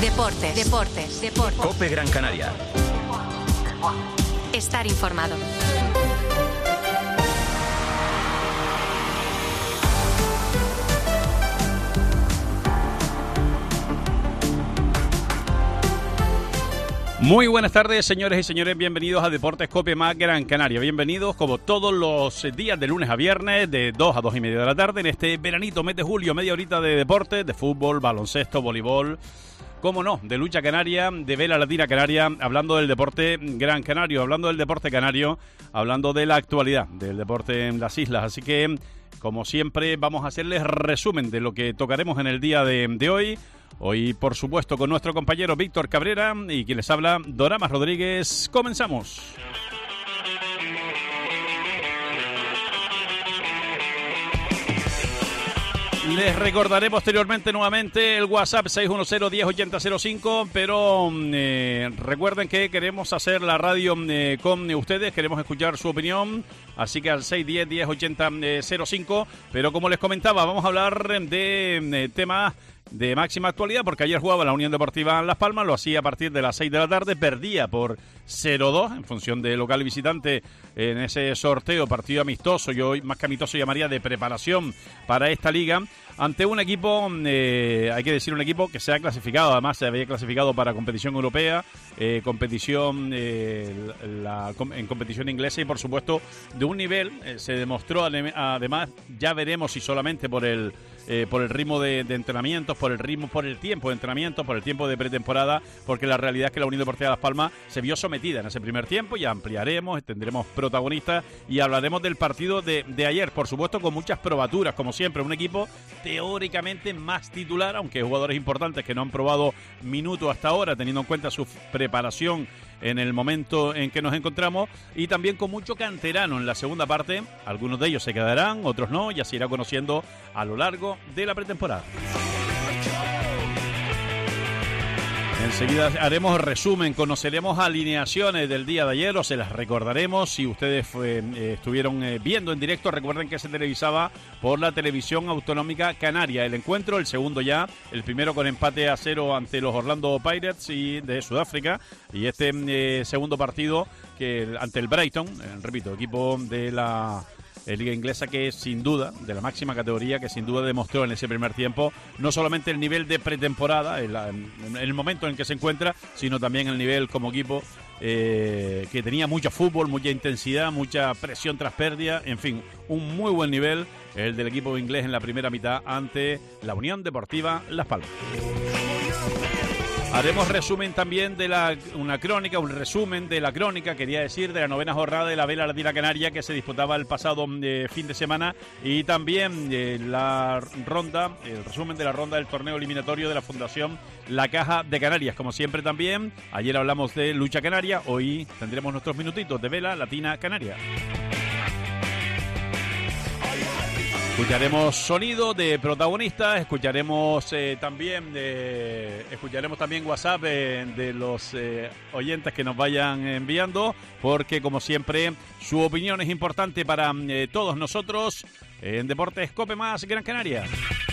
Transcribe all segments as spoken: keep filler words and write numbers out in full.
Deportes, deportes, deportes. COPE Gran Canaria. Estar informado. Muy buenas tardes, señores y señores, bienvenidos a Deportes COPE más Gran Canaria. Bienvenidos como todos los días de lunes a viernes de dos a dos y media de la tarde en este veranito, mes de julio, media horita de deportes, de fútbol, baloncesto, voleibol, cómo no, de lucha canaria, de vela latina canaria, hablando del deporte gran canario, hablando del deporte canario, hablando de la actualidad del deporte en las islas. Así que, como siempre, vamos a hacerles resumen de lo que tocaremos en el día de, de hoy. Hoy, por supuesto, con nuestro compañero Víctor Cabrera y quien les habla, Doramas Rodríguez. Comenzamos. Les recordaré posteriormente nuevamente el WhatsApp seis uno cero, uno cero ocho cero cero cinco, pero eh, recuerden que queremos hacer la radio eh, con ustedes, queremos escuchar su opinión, así que al seis uno cero, uno cero ocho cero cero cinco, pero como les comentaba, vamos a hablar de eh, temas de máxima actualidad, porque ayer jugaba la Unión Deportiva Las Palmas, lo hacía a partir de las seis de la tarde, perdía por cero dos en función de local y visitante en ese sorteo, partido amistoso, yo más que amistoso llamaría de preparación para esta liga, ante un equipo, eh, hay que decir un equipo que se ha clasificado, además se había clasificado para competición europea, eh, competición eh, la, en competición inglesa y por supuesto de un nivel, eh, se demostró además, ya veremos si solamente por el Eh, por el ritmo de, de entrenamientos, por el ritmo, por el tiempo de entrenamientos, por el tiempo de pretemporada, porque la realidad es que la Unión Deportiva Las Palmas se vio sometida en ese primer tiempo, y ampliaremos, tendremos protagonistas y hablaremos del partido de, de ayer, por supuesto con muchas probaturas, como siempre, un equipo teóricamente más titular, aunque jugadores importantes que no han probado minutos hasta ahora, teniendo en cuenta su preparación en el momento en que nos encontramos, y también con mucho canterano en la segunda parte. Algunos de ellos se quedarán, otros no, ya se irá conociendo a lo largo de la pretemporada. Enseguida haremos resumen, conoceremos alineaciones del día de ayer, o se las recordaremos si ustedes fue, eh, estuvieron eh, viendo en directo. Recuerden que se televisaba por la Televisión Autonómica Canaria el encuentro, el segundo ya, el primero con empate a cero ante los Orlando Pirates y de Sudáfrica, y este eh, segundo partido que ante el Brighton, eh, repito, equipo de la Eh, liga inglesa que sin duda, de la máxima categoría, que sin duda demostró en ese primer tiempo no solamente el nivel de pretemporada, en, la, en el momento en que se encuentra, sino también el nivel como equipo, eh, que tenía mucho fútbol, mucha intensidad, mucha presión tras pérdida, en fin, un muy buen nivel el del equipo inglés en la primera mitad ante la Unión Deportiva Las Palmas. Haremos resumen también de la una crónica, un resumen de la crónica, quería decir, de la novena jornada de la vela latina canaria que se disputaba el pasado eh, fin de semana, y también eh, la ronda, el resumen de la ronda del torneo eliminatorio de la Fundación La Caja de Canarias. Como siempre también, ayer hablamos de lucha canaria, hoy tendremos nuestros minutitos de vela latina canaria. Escucharemos sonido de protagonistas, escucharemos eh, también eh, escucharemos también WhatsApp eh, de los eh, oyentes que nos vayan enviando, porque como siempre su opinión es importante para eh, todos nosotros en Deportes COPE más Gran Canaria.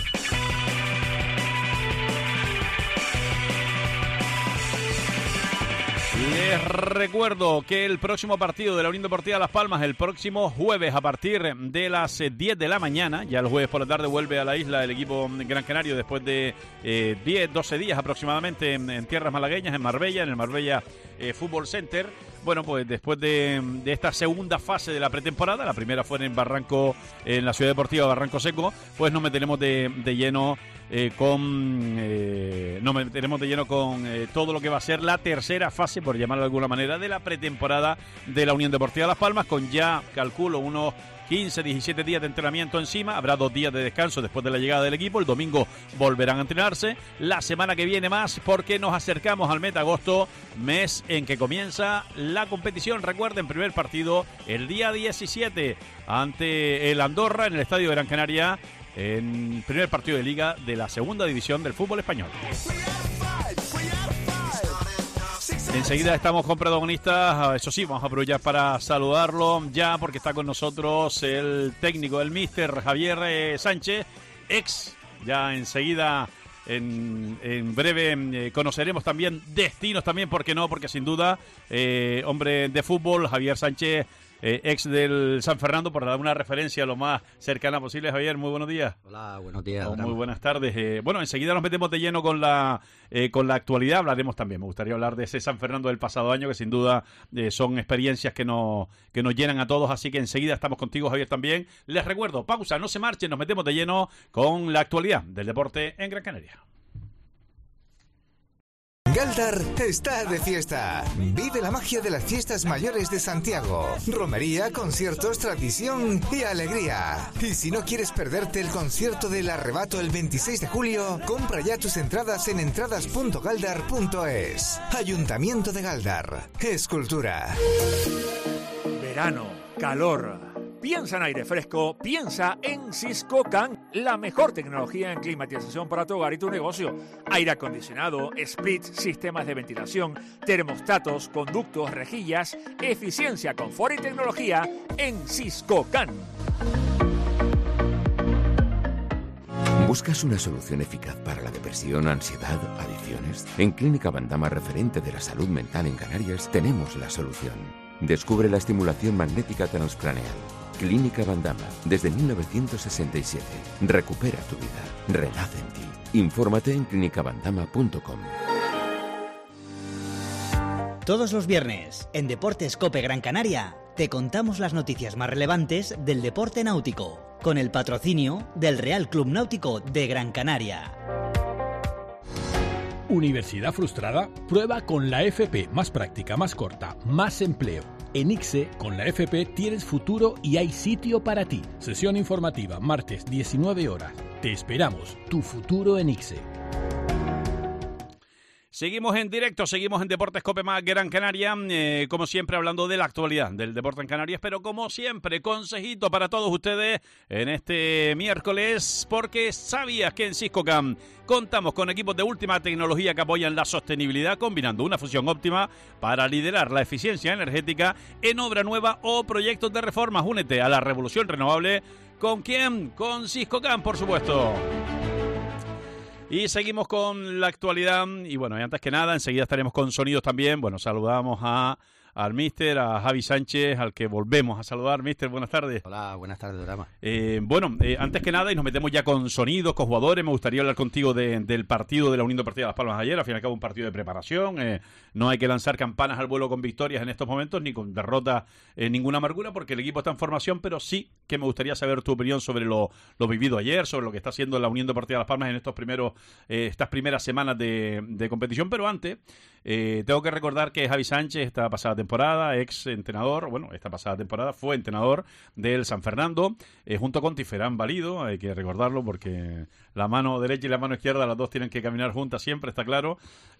Les recuerdo que el próximo partido de la Unión Deportiva Las Palmas, el próximo jueves a partir de las diez de la mañana, ya el jueves por la tarde vuelve a la isla el equipo Gran Canario después de eh, diez, doce días aproximadamente en, en tierras malagueñas, en Marbella, en el Marbella eh, Fútbol Center. Bueno, pues después de, de esta segunda fase de la pretemporada, la primera fue en Barranco, en la Ciudad Deportiva Barranco Seco, pues nos meteremos de, de lleno eh, con eh, nos meteremos de lleno con eh, todo lo que va a ser la tercera fase, por llamarlo de alguna manera, de la pretemporada de la Unión Deportiva Las Palmas, con ya, calculo, unos quince, diecisiete días de entrenamiento encima. Habrá dos días de descanso después de la llegada del equipo. El domingo volverán a entrenarse. La semana que viene más, porque nos acercamos al mes de agosto, mes en que comienza la competición. Recuerden, primer partido el día diecisiete ante el Andorra en el Estadio de Gran Canaria, en primer partido de liga de la segunda división del fútbol español. Enseguida estamos con protagonistas, eso sí, vamos a aprovechar para saludarlo ya, porque está con nosotros el técnico, el míster Javier eh, Sánchez, ex, ya enseguida En, en breve eh, conoceremos también destinos también, ¿por qué no? Porque sin duda, eh, hombre de fútbol, Javier Sánchez, eh, ex del San Fernando, por dar una referencia lo más cercana posible. Javier, muy buenos días. Hola, buenos días. Oh, muy buenas tardes. Eh, bueno, enseguida nos metemos de lleno con la eh, con la actualidad. Hablaremos también, me gustaría hablar de ese San Fernando del pasado año, que sin duda eh, son experiencias que nos, que nos llenan a todos, así que enseguida estamos contigo, Javier, también. Les recuerdo, pausa, no se marchen, nos metemos de lleno con la actualidad del deporte en Gran Canaria. Galdar está de fiesta. Vive la magia de las fiestas mayores de Santiago. Romería, conciertos, tradición y alegría. Y si no quieres perderte el concierto del Arrebato el veintiséis de julio, compra ya tus entradas en entradas punto galdar punto es. Ayuntamiento de Galdar. Escultura. Verano, calor. Piensa en aire fresco, piensa en Siscocan, la mejor tecnología en climatización para tu hogar y tu negocio. Aire acondicionado, split, sistemas de ventilación, termostatos, conductos, rejillas, eficiencia, confort y tecnología en Siscocan. ¿Buscas una solución eficaz para la depresión, ansiedad, adicciones? En Clínica Bandama, referente de la salud mental en Canarias, tenemos la solución. Descubre la estimulación magnética transcraneal. Clínica Bandama, desde mil novecientos sesenta y siete. Recupera tu vida. Renace en ti. Infórmate en clínica bandama punto com. Todos los viernes, en Deportes COPE Gran Canaria, te contamos las noticias más relevantes del deporte náutico, con el patrocinio del Real Club Náutico de Gran Canaria. ¿Universidad frustrada? Prueba con la F P, más práctica, más corta, más empleo. En I C S E, con la F P, tienes futuro y hay sitio para ti. Sesión informativa, martes, diecinueve horas. Te esperamos, tu futuro en I C S E. Seguimos en directo, seguimos en Deportes COPE más Gran Canaria, eh, como siempre hablando de la actualidad del deporte en Canarias, pero como siempre, consejito para todos ustedes en este miércoles, porque sabías que en Siscocan contamos con equipos de última tecnología que apoyan la sostenibilidad, combinando una fusión óptima para liderar la eficiencia energética en obra nueva o proyectos de reformas. Únete a la revolución renovable. ¿Con quién? Con Siscocan, por supuesto. Y seguimos con la actualidad y bueno, y antes que nada, enseguida estaremos con sonidos también. Bueno, saludamos a al míster, a Javi Sánchez, al que volvemos a saludar. Míster, buenas tardes. Hola, buenas tardes, Drama. Eh, bueno, eh, antes que nada, y nos metemos ya con sonidos, con jugadores, me gustaría hablar contigo de, del partido de la Unión Deportiva Las Palmas ayer. Al fin y al cabo, un partido de preparación. Eh, no hay que lanzar campanas al vuelo con victorias en estos momentos, ni con derrotas, eh, ninguna amargura, porque el equipo está en formación, pero sí que me gustaría saber tu opinión sobre lo, lo vivido ayer, sobre lo que está haciendo la Unión Deportiva Las Palmas en estos primeros, eh, estas primeras semanas de, de competición. Pero antes, eh, tengo que recordar que Javi Sánchez, esta pasada temporada, ex entrenador, bueno, esta pasada temporada fue entrenador del San Fernando, eh, junto con Tiferán Valido, hay que recordarlo porque la mano derecha y la mano izquierda, las dos tienen que caminar juntas siempre, está claro.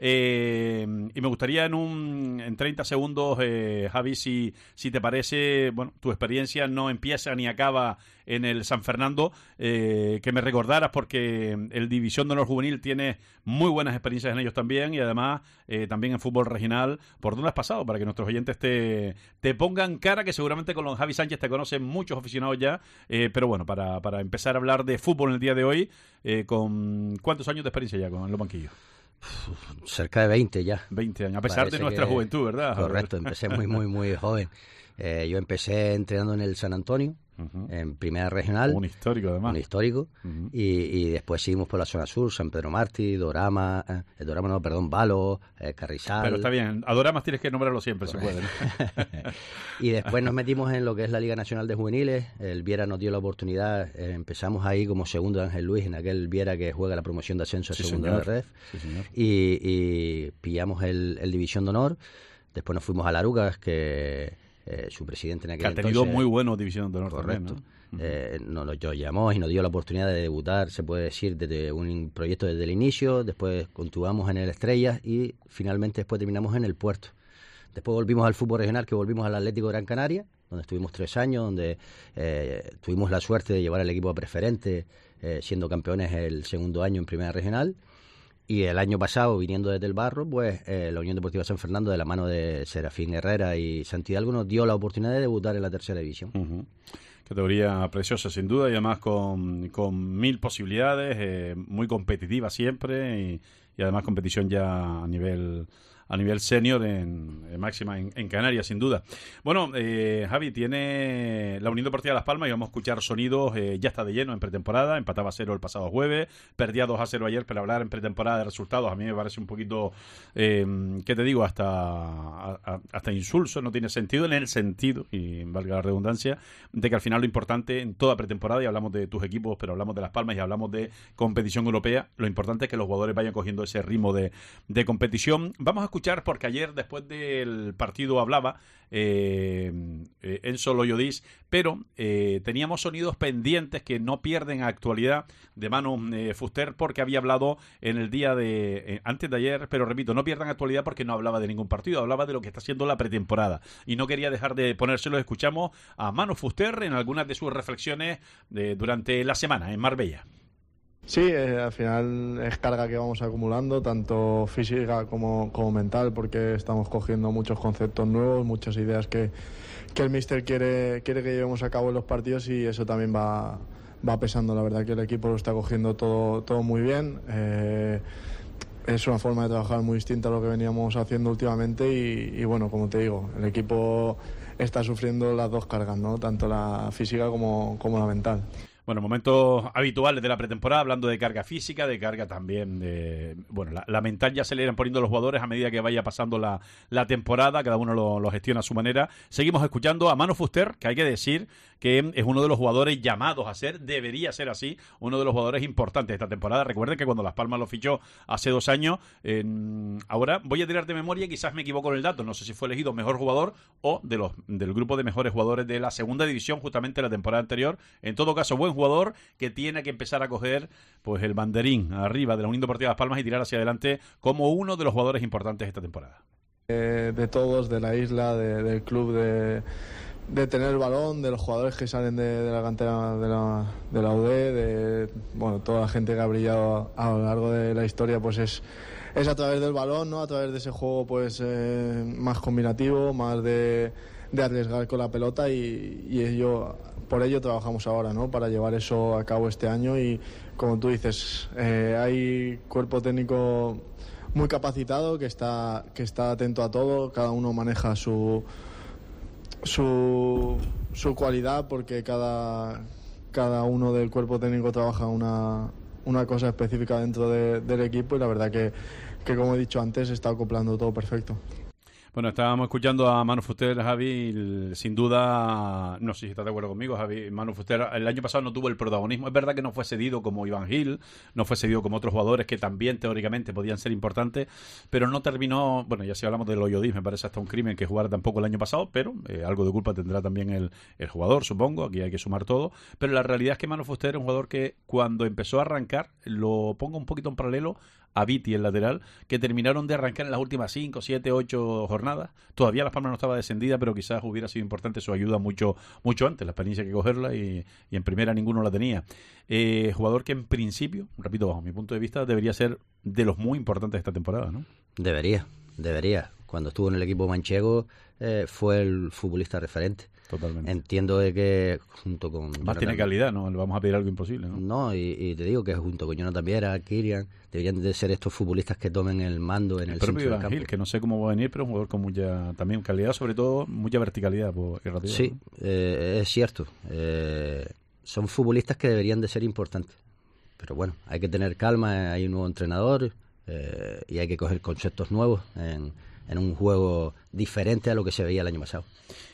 Eh, y me gustaría en un en treinta segundos, eh, Javi, si, si te parece, bueno, tu experiencia no empieza ni acaba en el San Fernando, eh, que me recordaras, porque el División de Honor Juvenil tiene muy buenas experiencias en ellos también, y además eh, también en fútbol regional. ¿Por dónde has pasado? Para que nuestros oyentes te, te pongan cara, que seguramente con los Javi Sánchez te conocen muchos aficionados ya, eh, pero bueno, para, para empezar a hablar de fútbol en el día de hoy, eh, con ¿cuántos años de experiencia ya con los banquillos? Cerca de veinte ya. veinte años, a pesar Parece de nuestra que... juventud, ¿verdad? Correcto, empecé muy, muy, muy joven. Eh, yo empecé entrenando en el San Antonio, uh-huh. en Primera Regional. Un histórico, además. Un histórico. Uh-huh. y, y después seguimos por la zona sur, San Pedro Martí, Dorama, eh, Dorama no, perdón, Valo, eh, Carrizal. Pero está bien, a Doramas tienes que nombrarlo siempre, Correcto. Se puede, ¿no? Y después nos metimos en lo que es la Liga Nacional de Juveniles. El Viera nos dio la oportunidad, eh, empezamos ahí como segundo de Ángel Luis, en aquel Viera que juega la promoción de ascenso a sí, segunda de Ref. Sí, señor. Y, y pillamos el, el División de Honor. Después nos fuimos a Larugas, que... Eh, su presidente en aquel entonces... Que ha tenido entonces, muy buenos División de Honor. Correcto. También, ¿no? eh, nos lo llamó y nos dio la oportunidad de debutar, se puede decir, desde un proyecto desde el inicio. Después continuamos en el Estrellas y finalmente después terminamos en el Puerto. Después volvimos al fútbol regional, que volvimos al Atlético de Gran Canaria, donde estuvimos tres años, donde eh, tuvimos la suerte de llevar al equipo a preferente, eh, siendo campeones el segundo año en Primera Regional. Y el año pasado, viniendo desde el barro, pues eh, la Unión Deportiva San Fernando, de la mano de Serafín Herrera y Santi Hidalgo, nos dio la oportunidad de debutar en la tercera división. Uh-huh. categoría preciosa sin duda y además con, con mil posibilidades, eh, muy competitiva siempre y, y además competición ya a nivel a nivel senior en, en máxima en, en Canarias, sin duda. Bueno, eh, Javi, tiene la Unión Deportiva Las Palmas y vamos a escuchar sonidos, eh, ya está de lleno en pretemporada, empataba a cero el pasado jueves, perdía dos a cero ayer, pero hablar en pretemporada de resultados a mí me parece un poquito, eh, ¿qué te digo? Hasta, a, a, hasta insulso, no tiene sentido, en el sentido, y valga la redundancia, de que al final lo importante en toda pretemporada, y hablamos de tus equipos, pero hablamos de Las Palmas y hablamos de competición europea, lo importante es que los jugadores vayan cogiendo ese ritmo de, de competición. Vamos a escuchar porque ayer después del partido hablaba eh, eh, Enzo Loyodis, pero eh, teníamos sonidos pendientes que no pierden actualidad de Manu eh, Fuster, porque había hablado en el día de eh, antes de ayer, pero repito, no pierdan actualidad porque no hablaba de ningún partido, hablaba de lo que está haciendo la pretemporada y no quería dejar de ponérselo. Escuchamos a Manu Fuster en algunas de sus reflexiones de, durante la semana en Marbella. Sí, eh, al final es carga que vamos acumulando, tanto física como, como mental, porque estamos cogiendo muchos conceptos nuevos, muchas ideas que, que el míster quiere, quiere que llevemos a cabo en los partidos y eso también va, va pesando. La verdad que el equipo lo está cogiendo todo, todo muy bien. Eh, es una forma de trabajar muy distinta a lo que veníamos haciendo últimamente y, y bueno, como te digo, el equipo está sufriendo las dos cargas, ¿no? Tanto la física como, como la mental. Bueno, momentos habituales de la pretemporada, hablando de carga física, de carga también de... Bueno, la, la mental ya se le irán poniendo los jugadores a medida que vaya pasando la, la temporada, cada uno lo, lo gestiona a su manera. Seguimos escuchando a Manu Fuster, que hay que decir que es uno de los jugadores llamados a ser, debería ser así, uno de los jugadores importantes de esta temporada. Recuerden que cuando Las Palmas lo fichó hace dos años, eh, ahora voy a tirar de memoria y quizás me equivoco en el dato, no sé si fue elegido mejor jugador o de los del grupo de mejores jugadores de la segunda división justamente la temporada anterior. En todo caso, buen jugador que tiene que empezar a coger pues el banderín arriba de la Unión Deportiva Las Palmas y tirar hacia adelante como uno de los jugadores importantes de esta temporada. Eh, de todos, de la isla, de, del club, de, de tener el balón, de los jugadores que salen de, de la cantera de la, de la U D, de bueno, toda la gente que ha brillado a, a lo largo de la historia, pues es es a través del balón, ¿no? A través de ese juego pues eh, más combinativo, más de, de arriesgar con la pelota y, y ello, por ello trabajamos ahora, ¿no? Para llevar eso a cabo este año y como tú dices, eh, hay cuerpo técnico muy capacitado que está que está atento a todo, cada uno maneja su su su cualidad porque cada cada uno del cuerpo técnico trabaja una una cosa específica dentro de, del equipo y la verdad que, que como he dicho antes está acoplando todo perfecto. Bueno, estábamos escuchando a Manu Fuster, Javi, sin duda, no sé si estás de acuerdo conmigo, Javi, Manu Fuster el año pasado no tuvo el protagonismo, es verdad que no fue cedido como Iván Gil, no fue cedido como otros jugadores que también teóricamente podían ser importantes, pero no terminó, bueno, ya si hablamos del Loyodis, me parece hasta un crimen que jugara tampoco el año pasado, pero eh, algo de culpa tendrá también el, el jugador, supongo, aquí hay que sumar todo, pero la realidad es que Manu Fuster es un jugador que cuando empezó a arrancar, lo pongo un poquito en paralelo a Viti, el lateral, que terminaron de arrancar en las últimas cinco, siete, ocho jornadas. Todavía Las Palmas no estaba descendida, pero quizás hubiera sido importante su ayuda mucho mucho antes, la experiencia que cogerla y, y en primera ninguno la tenía. Eh, jugador que en principio, repito, bajo mi punto de vista, debería ser de los muy importantes de esta temporada, ¿no? Debería, debería. Cuando estuvo en el equipo manchego eh, fue el futbolista referente. Totalmente. Entiendo de que junto con... Más Jonathan, tiene calidad, ¿no? Le vamos a pedir algo imposible, ¿no? No, y, y te digo que junto con Jonathan Viera, Kirian, deberían de ser estos futbolistas que tomen el mando en el, el centro del campo. Gil, que no sé cómo va a venir, pero es un jugador con mucha también calidad, sobre todo mucha verticalidad. Por, y rapidez, sí, ¿no? eh, es cierto. Eh, son futbolistas que deberían de ser importantes. Pero bueno, hay que tener calma, hay un nuevo entrenador eh, y hay que coger conceptos nuevos en, en un juego diferente a lo que se veía el año pasado.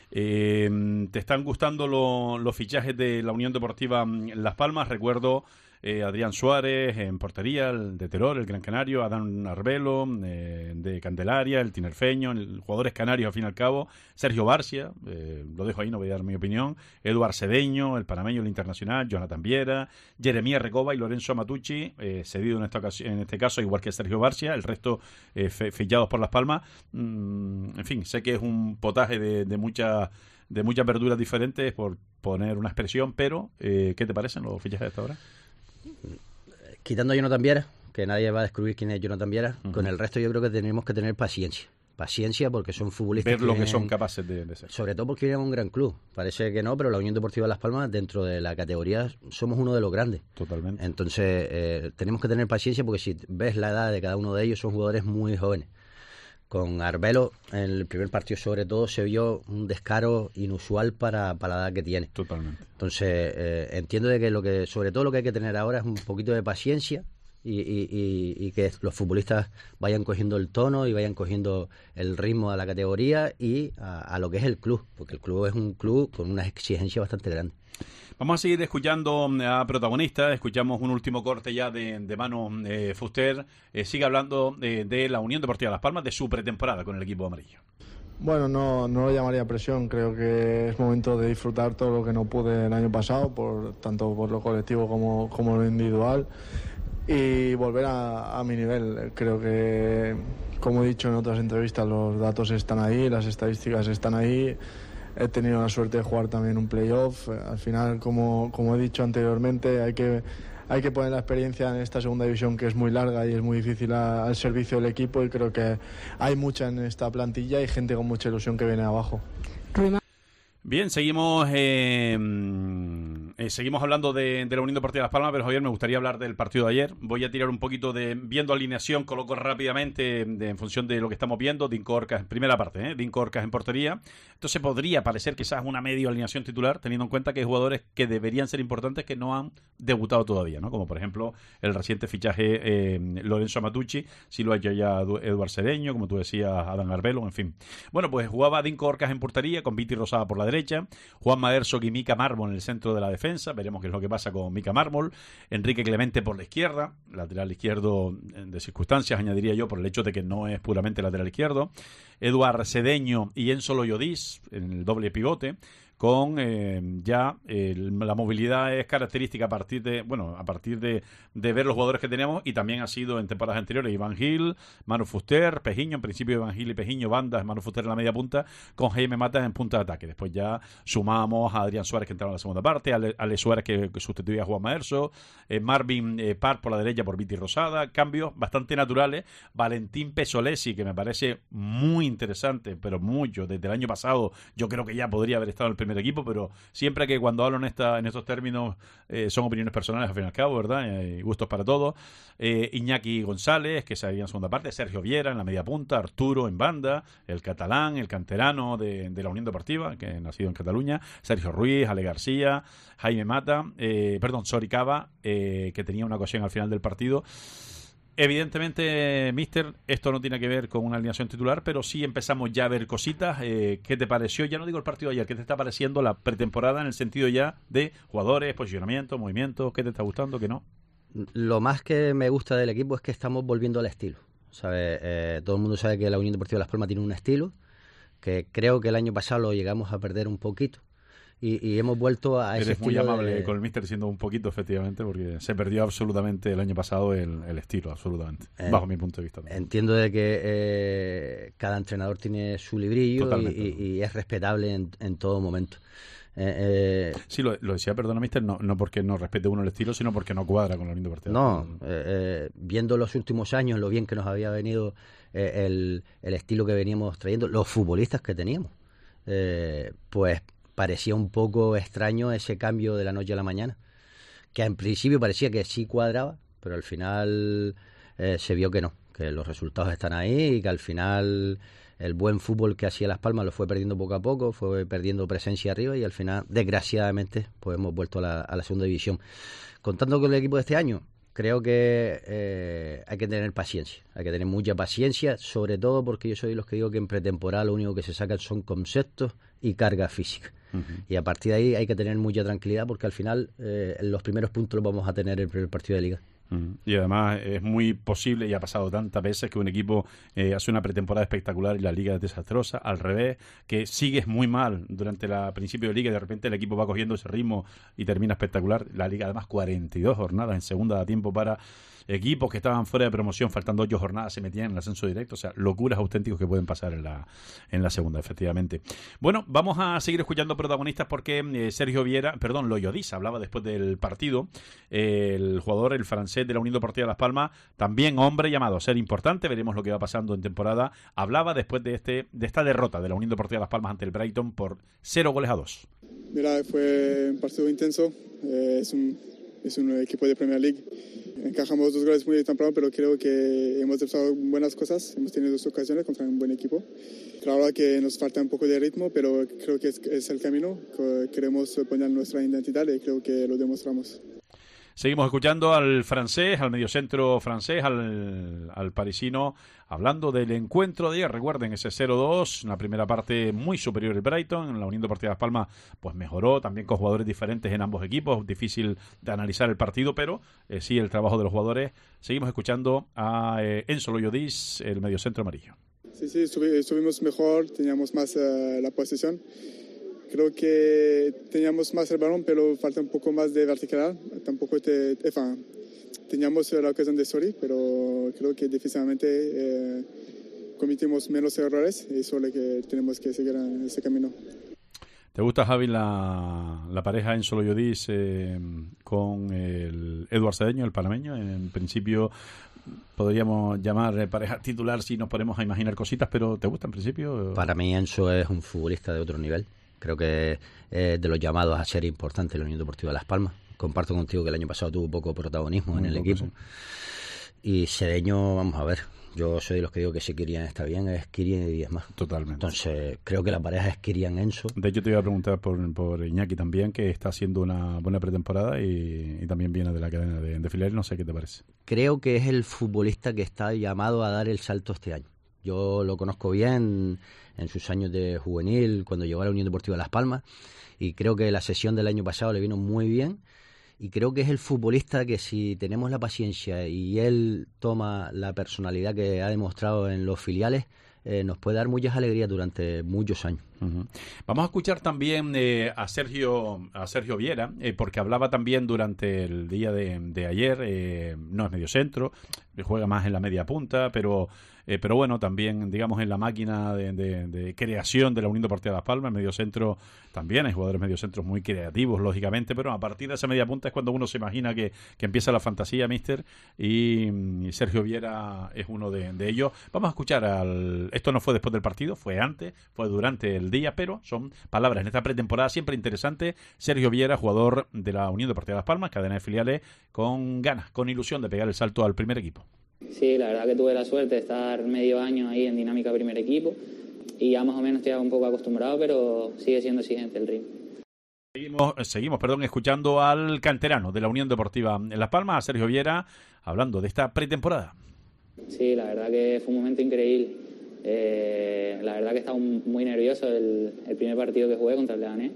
Eh, ¿Te están gustando lo, los fichajes de la Unión Deportiva Las Palmas? Recuerdo eh, Adrián Suárez en portería, el de Terror, el Gran Canario, Adán Arbelo eh, de Candelaria, el tinerfeño, el, jugadores canarios al fin y al cabo, Sergio Barcia, eh, lo dejo ahí, no voy a dar mi opinión, Eduard Cedeño, el panameño, el internacional, Jonathan Viera, Jeremías Recoba y Lorenzo Amatucci, eh, cedido en, esta ocasión, en este caso, igual que Sergio Barcia, el resto eh, fichados por Las Palmas. Mm, en fin, sé que es un potaje de, de muchas de muchas verduras diferentes, por poner una expresión, pero eh, ¿qué te parecen los fichajes de esta hora? Quitando a Jonathan Viera, que nadie va a descubrir quién es Jonathan Viera, uh-huh. Con el resto yo creo que tenemos que tener paciencia, paciencia, porque son futbolistas ver lo que, vienen, son capaces de, de ser. Sobre todo porque vienen a un gran club. Parece que no, pero la Unión Deportiva Las Palmas, dentro de la categoría, somos uno de los grandes. Totalmente. Entonces, eh, tenemos que tener paciencia, porque si ves la edad de cada uno de ellos, son jugadores muy jóvenes. Con Arbelo, en el primer partido sobre todo, se vio un descaro inusual para, para la edad que tiene. Totalmente. Entonces, eh, entiendo de que lo que sobre todo lo que hay que tener ahora es un poquito de paciencia y, y, y, y que los futbolistas vayan cogiendo el tono y vayan cogiendo el ritmo a la categoría y a, a lo que es el club, porque el club es un club con unas exigencias bastante grandes. Vamos a seguir escuchando a protagonistas. Escuchamos un último corte ya de, de Manu eh, Fuster. Eh, sigue hablando eh, de la Unión Deportiva Las Palmas, de su pretemporada con el equipo amarillo. Bueno, no, no lo llamaría presión. Creo que es momento de disfrutar todo lo que no pude el año pasado, por tanto por lo colectivo como, como lo individual, y volver a, a mi nivel. Creo que, como he dicho en otras entrevistas, los datos están ahí, las estadísticas están ahí. He tenido la suerte de jugar también un playoff. Al final, como, como he dicho anteriormente, hay que, hay que poner la experiencia en esta segunda división, que es muy larga y es muy difícil a, al servicio del equipo, y creo que hay mucha en esta plantilla y gente con mucha ilusión que viene abajo. Bien, seguimos eh, eh, seguimos hablando de, de la Unión Deportiva Las Palmas, pero Javier, me gustaría hablar del partido de ayer. Voy a tirar un poquito de, viendo alineación, coloco rápidamente de, en función de lo que estamos viendo. Dinko Orcas, primera parte, ¿eh? Dinko Orcas en portería. Entonces podría parecer quizás una medio alineación titular, teniendo en cuenta que hay jugadores que deberían ser importantes que no han debutado todavía, ¿no? Como por ejemplo el reciente fichaje eh, Lorenzo Amatucci, si lo ha hecho ya Eduard Cedeño, como tú decías, Adán Arbelo, en fin. Bueno, pues jugaba Dinko Orcas en portería, con Viti Rosada por la derecha, Juan Maerso y Mika Mármol en el centro de la defensa. Veremos qué es lo que pasa con Mika Mármol. Enrique Clemente por la izquierda, lateral izquierdo de circunstancias, añadiría yo, por el hecho de que no es puramente lateral izquierdo. Eduard Cedeño y Enzo Loyodis en el doble pivote, con eh, ya eh, la movilidad es característica a partir de bueno a partir de, de ver los jugadores que tenemos, y también ha sido en temporadas anteriores Iván Gil, Manu Fuster, Pejiño, en principio Iván Gil y Pejiño, bandas, Manu Fuster en la media punta, con Jaime Matas en punta de ataque. Después ya sumamos a Adrián Suárez, que entraba en la segunda parte, a Ale, Ale Suárez, que, que sustituía a Juan Maerso, eh, Marvin eh, Parr por la derecha por Viti Rosada. Cambios bastante naturales. Valentín Pesolesi, que me parece muy interesante, pero mucho, desde el año pasado yo creo que ya podría haber estado en el primer equipo, pero siempre que cuando hablo en esta en estos términos eh, son opiniones personales al fin y al cabo, ¿verdad? Eh, gustos para todos. Eh, Iñaki González, que se había en segunda parte, Sergio Viera en la media punta, Arturo en banda, el catalán, el canterano de, de la Unión Deportiva, que ha nacido en Cataluña, Sergio Ruiz, Ale García, Jaime Mata, eh, perdón, Soricaba, eh, que tenía una ocasión al final del partido. Evidentemente, mister, esto no tiene que ver con una alineación titular, pero sí empezamos ya a ver cositas. Eh, ¿Qué te pareció? Ya no digo el partido de ayer, ¿qué te está pareciendo la pretemporada en el sentido ya de jugadores, posicionamiento, movimientos? ¿Qué te está gustando, qué no? Lo más que me gusta del equipo es que estamos volviendo al estilo, ¿sabes? Eh, todo el mundo sabe que la Unión Deportiva Las Palmas tiene un estilo que creo que el año pasado lo llegamos a perder un poquito. Y, y hemos vuelto a ese Eres muy estilo amable de... con el míster, siendo un poquito, efectivamente, porque se perdió absolutamente el año pasado el, el estilo, absolutamente, eh, bajo mi punto de vista también. Entiendo de que eh, cada entrenador tiene su librillo y, y, y es respetable en, en todo momento. Eh, eh, sí, lo, lo decía, perdona, mister, no, no porque no respete uno el estilo, sino porque no cuadra con la Unión Deportiva. No, eh, eh, viendo los últimos años, lo bien que nos había venido eh, el, el estilo que veníamos trayendo, los futbolistas que teníamos, eh, pues parecía un poco extraño ese cambio de la noche a la mañana, que en principio parecía que sí cuadraba, pero al final eh, se vio que no, que los resultados están ahí y que al final el buen fútbol que hacía Las Palmas lo fue perdiendo poco a poco, fue perdiendo presencia arriba y al final, desgraciadamente, pues hemos vuelto a la, a la segunda división. Contando con el equipo de este año, creo que eh, hay que tener paciencia, hay que tener mucha paciencia, sobre todo porque yo soy de los que digo que en pretemporada lo único que se sacan son conceptos y carga física. Uh-huh. Y a partir de ahí hay que tener mucha tranquilidad porque al final eh, los primeros puntos los vamos a tener en el primer partido de liga. Uh-huh. Y además es muy posible, y ha pasado tantas veces, que un equipo eh, hace una pretemporada espectacular y la liga es desastrosa, al revés, que sigues muy mal durante el principio de liga y de repente el equipo va cogiendo ese ritmo y termina espectacular. La liga además cuarenta y dos jornadas en segunda, da tiempo para equipos que estaban fuera de promoción, faltando ocho jornadas, se metían en el ascenso directo. O sea, locuras auténticas que pueden pasar en la, en la segunda, efectivamente. Bueno, vamos a seguir escuchando protagonistas porque eh, Sergio Viera, perdón, Loyodis hablaba después del partido. Eh, el jugador, el francés de la Unión Deportiva Las Palmas, también hombre llamado a ser importante. Veremos lo que va pasando en temporada. Hablaba después de este de esta derrota de la Unión Deportiva Las Palmas ante el Brighton por cero goles a dos. Mira, fue un partido intenso. Eh, es un es un equipo de Premier League. Encajamos dos goles muy temprano, pero creo que hemos hecho buenas cosas. Hemos tenido dos ocasiones contra un buen equipo. Claro que nos falta un poco de ritmo, pero creo que es, es el camino. Queremos poner nuestra identidad y creo que lo demostramos. Seguimos escuchando al francés, al mediocentro francés, al, al parisino, hablando del encuentro de ayer. Recuerden, ese cero dos, en la primera parte muy superior el Brighton, en la Unión Deportiva Las Palmas pues mejoró, también con jugadores diferentes en ambos equipos, difícil de analizar el partido, pero eh, sí el trabajo de los jugadores. Seguimos escuchando a eh, Enzo Loyodis, el mediocentro amarillo. Sí, sí, estuvimos mejor, teníamos más uh, la posesión. Creo que teníamos más el balón, pero falta un poco más de verticalidad. Tampoco te, enfin, teníamos la ocasión de Sori, pero creo que difícilmente eh, cometimos menos errores y solo que tenemos que seguir en ese camino. ¿Te gusta, Javi, la, la pareja Enzo Loyodis eh, con el Eduard Cedeño, el panameño? En principio podríamos llamar pareja titular si nos ponemos a imaginar cositas, pero ¿te gusta en principio? Para mí Enzo es un futbolista de otro nivel. Creo que es de los llamados a ser importante en la Unión Deportiva Las Palmas. Comparto contigo que el año pasado tuvo poco protagonismo Muy en el poco, equipo. Sí. Y Cedeño, vamos a ver, yo soy de los que digo que si Kirian está bien, es Kirian y diez más. Totalmente. Entonces, creo que la pareja es Kirian-Enzo. De hecho, te iba a preguntar por, por Iñaki también, que está haciendo una buena pretemporada y, y también viene de la cadena de, de filiales. No sé qué te parece. Creo que es el futbolista que está llamado a dar el salto este año. Yo lo conozco bien en sus años de juvenil, cuando llegó a la Unión Deportiva Las Palmas, y creo que la sesión del año pasado le vino muy bien, y creo que es el futbolista que si tenemos la paciencia y él toma la personalidad que ha demostrado en los filiales, eh, nos puede dar muchas alegrías durante muchos años. Uh-huh. Vamos a escuchar también eh, a Sergio a Sergio Viera, eh, porque hablaba también durante el día de, de ayer, eh, no es mediocentro, juega más en la media punta, pero eh, pero bueno, también digamos en la máquina de, de, de creación de la Unión Deportiva Las Palmas, en mediocentro también hay jugadores mediocentros muy creativos, lógicamente, pero a partir de esa media punta es cuando uno se imagina que, que empieza la fantasía, mister, y, y Sergio Viera es uno de, de ellos. Vamos a escuchar al... Esto no fue después del partido, fue antes, fue durante el día, pero son palabras en esta pretemporada siempre interesante. Sergio Viera, jugador de la Unión Deportiva Las Palmas, cadena de filiales, con ganas, con ilusión de pegar el salto al primer equipo. Sí, la verdad que tuve la suerte de estar medio año ahí en dinámica primer equipo y ya más o menos estoy un poco acostumbrado, pero sigue siendo exigente el ritmo. Seguimos, seguimos perdón, escuchando al canterano de la Unión Deportiva en Las Palmas, a Sergio Viera, hablando de esta pretemporada. Sí, la verdad que fue un momento increíble. Eh, la verdad que estaba muy nervioso el, el primer partido que jugué contra el Leganés,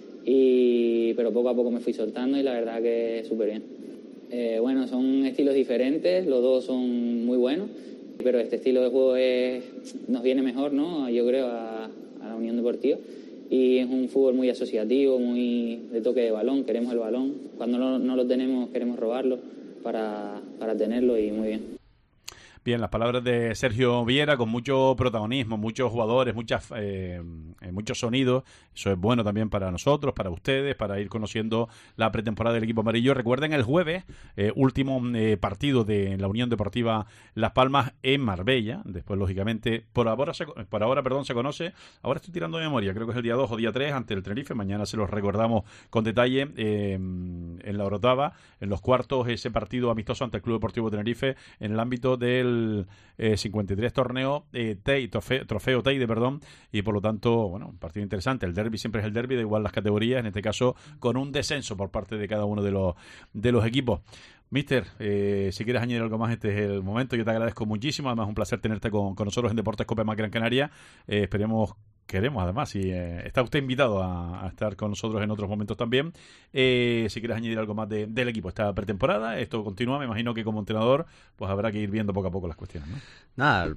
y, pero poco a poco me fui soltando y la verdad que súper bien. Eh, bueno, son estilos diferentes, los dos son muy buenos, pero este estilo de juego es, nos viene mejor, ¿no? Yo creo a, a la Unión Deportiva, y es un fútbol muy asociativo, muy de toque de balón, queremos el balón, cuando no, no lo tenemos queremos robarlo para, para tenerlo, y muy bien. Bien, las palabras de Sergio Viera con mucho protagonismo, muchos jugadores, muchas, eh, muchos sonidos. Eso es bueno también para nosotros, para ustedes, para ir conociendo la pretemporada del equipo amarillo. Recuerden el jueves, eh, último eh, partido de la Unión Deportiva Las Palmas en Marbella. Después, lógicamente, por ahora, se, por ahora perdón, se conoce. Ahora estoy tirando de memoria, creo que es el día dos o día tres ante el Tenerife. Mañana se los recordamos con detalle eh, en la Orotava, en los cuartos, ese partido amistoso ante el Club Deportivo Tenerife en el ámbito del Eh, cincuenta y tres torneo eh, Tei, trofeo, trofeo Teide, perdón, y por lo tanto, bueno, un partido interesante. El derbi siempre es el derbi, da igual las categorías, en este caso con un descenso por parte de cada uno de los de los equipos. Mister, eh, si quieres añadir algo más, este es el momento. Yo te agradezco muchísimo, además un placer tenerte con, con nosotros en Deportes Cope más Gran Canaria. Eh, esperemos queremos además, y eh, está usted invitado a, a estar con nosotros en otros momentos también. Eh, si quieres añadir algo más de, del equipo, esta pretemporada, esto continúa, me imagino que como entrenador pues habrá que ir viendo poco a poco las cuestiones, ¿no? Nada,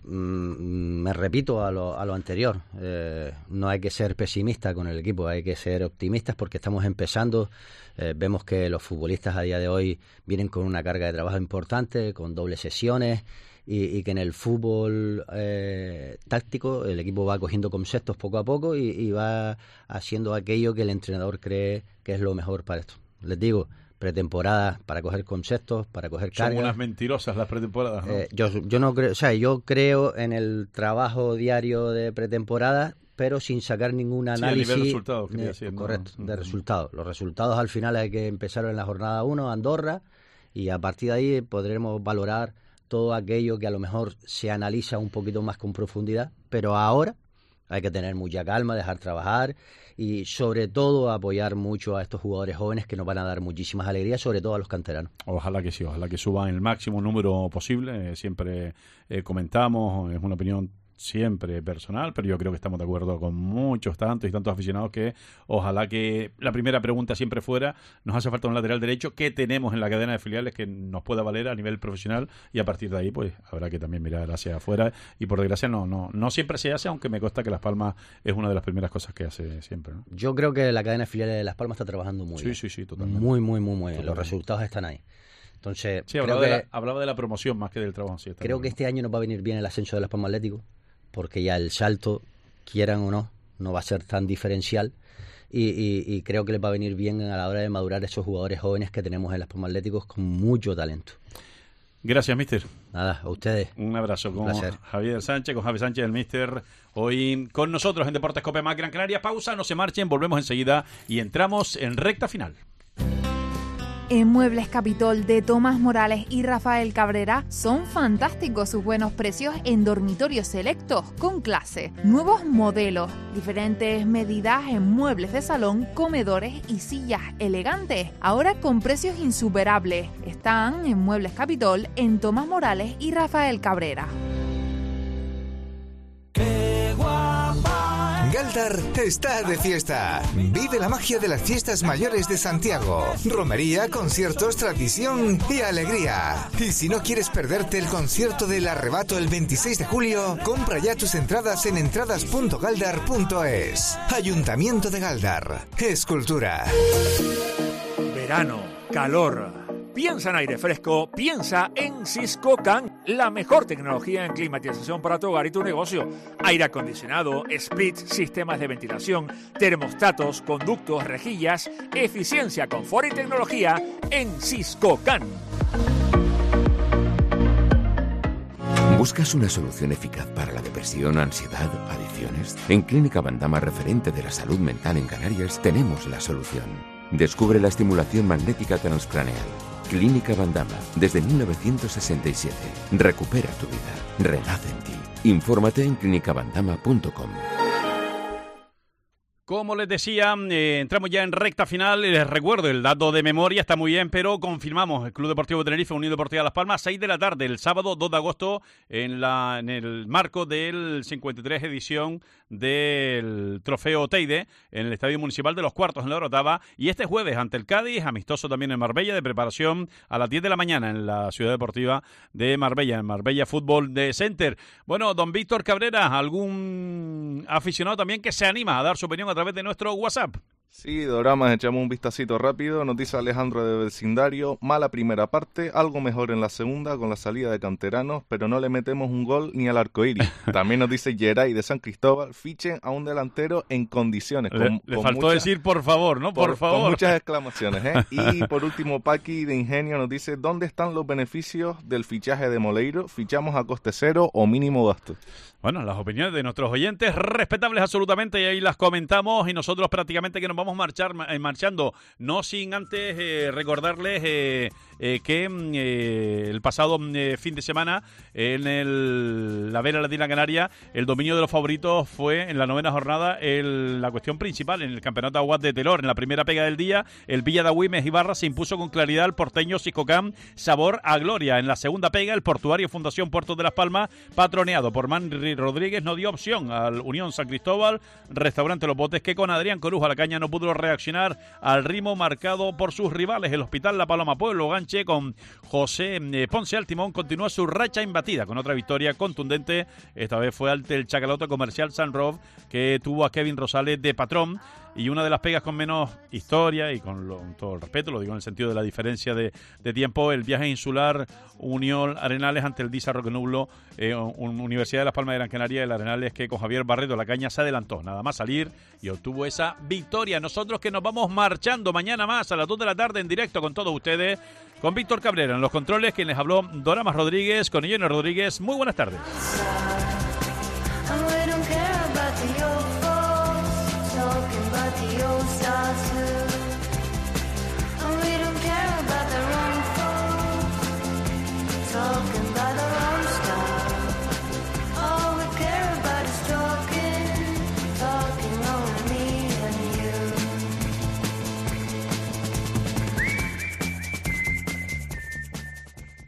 mm, me repito a lo, a lo anterior, eh, no hay que ser pesimista con el equipo, hay que ser optimistas porque estamos empezando, eh, vemos que los futbolistas a día de hoy vienen con una carga de trabajo importante, con dobles sesiones, Y, y que en el fútbol eh, táctico el equipo va cogiendo conceptos poco a poco y, y va haciendo aquello que el entrenador cree que es lo mejor para esto. Les digo, pretemporada para coger conceptos, para coger cargas. Son unas mentirosas las pretemporadas, ¿no? Eh, yo, yo no creo, o sea, yo creo en el trabajo diario de pretemporada, pero sin sacar ningún análisis. Sí, a nivel resultados, quería eh, decir, ¿no? Correcto, Uh-huh. de resultados. Los resultados al final hay que empezar en la jornada uno, Andorra, y a partir de ahí podremos valorar todo aquello que a lo mejor se analiza un poquito más con profundidad, pero ahora hay que tener mucha calma, dejar trabajar y sobre todo apoyar mucho a estos jugadores jóvenes que nos van a dar muchísimas alegrías, sobre todo a los canteranos. Ojalá que sí, ojalá que suban el máximo número posible, eh, siempre eh, comentamos, es una opinión siempre personal, pero yo creo que estamos de acuerdo con muchos, tantos y tantos aficionados que ojalá que la primera pregunta siempre fuera, nos hace falta un lateral derecho, ¿qué tenemos en la cadena de filiales que nos pueda valer a nivel profesional? Y a partir de ahí pues habrá que también mirar hacia afuera y por desgracia no, no, no siempre se hace, aunque me consta que Las Palmas es una de las primeras cosas que hace siempre, ¿no? Yo creo que la cadena de filiales de Las Palmas está trabajando muy sí, bien. Sí, sí, totalmente. Muy, muy, muy, muy bien. Los resultados están ahí. Entonces, sí, creo hablaba, que, de la, hablaba de la promoción más que del trabajo. Sí, creo bien. Que este año nos va a venir bien el ascenso de Las Palmas Atlético, porque ya el salto, quieran o no, no va a ser tan diferencial y, y, y creo que les va a venir bien a la hora de madurar esos jugadores jóvenes que tenemos en Las Palmas Atléticos con mucho talento. Gracias, mister. Nada, a ustedes. Un abrazo Un con placer. Javier Sánchez, con Javi Sánchez, el mister, hoy con nosotros en Deportes Cope Más Gran Canaria. Pausa, no se marchen, volvemos enseguida y entramos en recta final. En Muebles Capitol de Tomás Morales y Rafael Cabrera son fantásticos sus buenos precios en dormitorios selectos con clase, nuevos modelos, diferentes medidas en muebles de salón, comedores y sillas elegantes, ahora con precios insuperables. Están en Muebles Capitol en Tomás Morales y Rafael Cabrera. Galdar está de fiesta. Vive la magia de las fiestas mayores de Santiago. Romería, conciertos, tradición y alegría. Y si no quieres perderte el concierto del Arrebato el veintiséis de julio, compra ya tus entradas en entradas punto galdar punto es. Ayuntamiento de Galdar. Escultura. Verano, calor. Piensa en aire fresco, piensa en Siscocan, la mejor tecnología en climatización para tu hogar y tu negocio. Aire acondicionado, split, sistemas de ventilación, termostatos, conductos, rejillas, eficiencia, confort y tecnología en Siscocan. ¿Buscas una solución eficaz para la depresión, ansiedad, adicciones? En Clínica Bandama, referente de la salud mental en Canarias, tenemos la solución. Descubre la estimulación magnética transcraneal. Clínica Bandama, desde mil novecientos sesenta y siete. Recupera tu vida. Renace en ti. Infórmate en clínica bandama punto com. Como les decía, eh, entramos ya en recta final. Les recuerdo, el dato de memoria está muy bien, pero confirmamos, el Club Deportivo Tenerife, Unión Deportiva Las Palmas, seis de la tarde, el sábado dos de agosto, en, la, en el marco del cincuenta y tres edición del Trofeo Teide, en el Estadio Municipal de los Cuartos, en la Orotava, y este jueves ante el Cádiz, amistoso también en Marbella, de preparación a las diez de la mañana en la Ciudad Deportiva de Marbella, en Marbella Fútbol de Center. Bueno, don Víctor Cabrera, ¿algún aficionado también que se anima a dar su opinión a través de nuestro WhatsApp? Sí, Doramas, echamos un vistacito rápido. Nos dice Alejandro de Vecindario: mala primera parte, algo mejor en la segunda con la salida de canteranos, pero no le metemos un gol ni al arcoíris. También nos dice Geray de San Cristóbal: fichen a un delantero en condiciones. Con, le le con faltó muchas, decir por favor, ¿no? Por, por favor. Con muchas exclamaciones, ¿eh? Y por último, Paqui de Ingenio nos dice: ¿dónde están los beneficios del fichaje de Moleiro? ¿Fichamos a coste cero o mínimo gasto? Bueno, las opiniones de nuestros oyentes, respetables absolutamente, y ahí las comentamos, y nosotros prácticamente que nos vamos nos vamos a marchar, eh, marchando, no sin antes eh, recordarles eh, eh, que eh, el pasado eh, fin de semana en el, la Vela Latina Canaria el dominio de los favoritos fue en la novena jornada el, la cuestión principal en el campeonato Aguas de Telor. En la primera pega del día, el Villa de Agüimes Ibarra se impuso con claridad al porteño Siscocam sabor a gloria. En la segunda pega, el portuario Fundación Puerto de Las Palmas, patroneado por Manri Rodríguez, no dio opción al Unión San Cristóbal, restaurante Los Botes, que con Adrián Coruja la caña no pudo reaccionar al ritmo marcado por sus rivales. El Hospital La Paloma Pueblo Ganche, con José eh, Ponce al timón, continúa su racha imbatida con otra victoria contundente. Esta vez fue ante el Chacaloto Comercial San Rof, que tuvo a Kevin Rosales de patrón. Y una de las pegas con menos historia, y con, lo, con todo el respeto, lo digo en el sentido de la diferencia de, de tiempo, el viaje insular Unión Arenales ante el Disa Roque Nublo, eh, Universidad de Las Palmas de Gran Canaria. El Arenales, que con Javier Barreto la caña se adelantó, nada más salir, y obtuvo esa victoria. Nosotros que nos vamos marchando mañana más a las dos de la tarde en directo con todos ustedes, con Víctor Cabrera en los controles, quien les habló Doramas Rodríguez, con Illene Rodríguez. Muy buenas tardes.